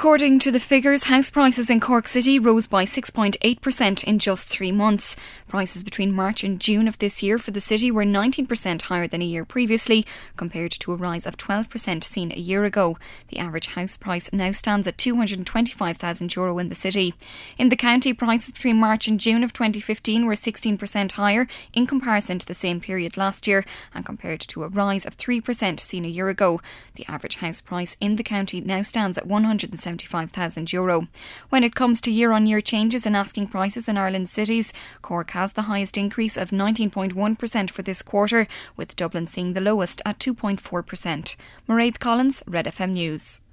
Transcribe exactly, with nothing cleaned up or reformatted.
According to the figures, house prices in Cork City rose by six point eight percent in just three months. Prices between March and June of this year for the city were nineteen percent higher than a year previously, compared to a rise of twelve percent seen a year ago. The average house price now stands at two hundred twenty-five thousand euro in the city. In the county, prices between March and June of twenty fifteen were sixteen percent higher in comparison to the same period last year, and compared to a rise of three percent seen a year ago. The average house price in the county now stands at one hundred seventy-five thousand euro. When it comes to year-on-year changes in asking prices in Ireland's cities, Cork has the highest increase of nineteen point one percent for this quarter, with Dublin seeing the lowest at two point four percent. Mairead Collins, Red F M News.